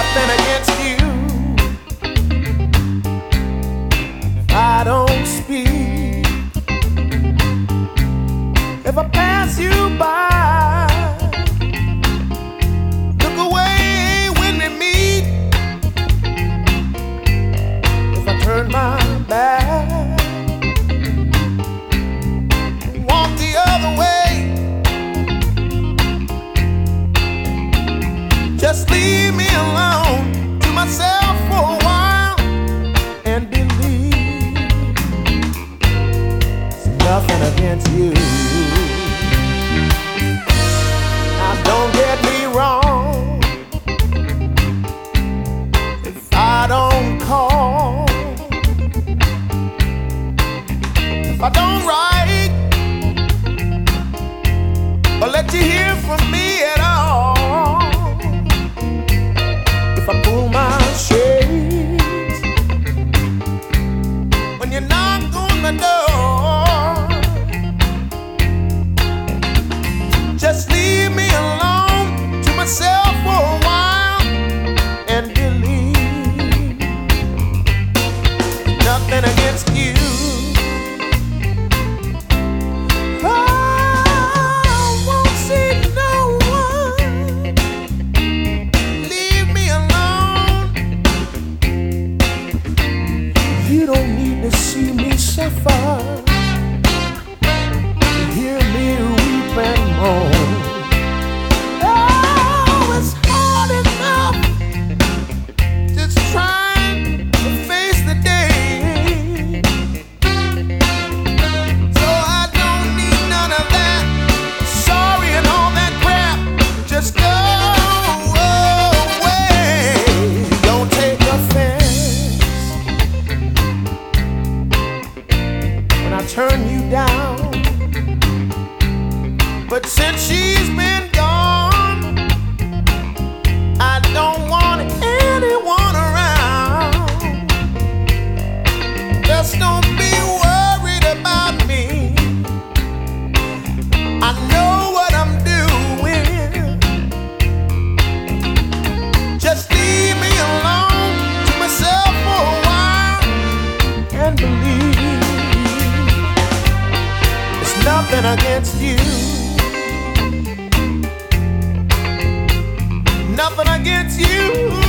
nothing against you. I don't speak. If I pass you by, look away when we meet. If I turn my back, walk the other way, just leave me alone to myself for a while and believe it's nothing against you. Now don't get me wrong, if I don't call, if I don't write or let you hear from me at all, if I pull my shades when you knock on the door, just leave me alone to myself for a while and believe nothing against you. I won't see no one. Leave me alone. You don't need to see me suffer, hear me weep and moan. Oh, it's hard enough just trying to face the day. So I don't need none of that sorry and all that crap. Just go away. Don't take offense when I turn you down, but since she's been gone, I don't want anyone around. Just don't be worried about me. I know what I'm doing. Just leave me alone to myself for a while and believe it's nothing against you. Nothing against you.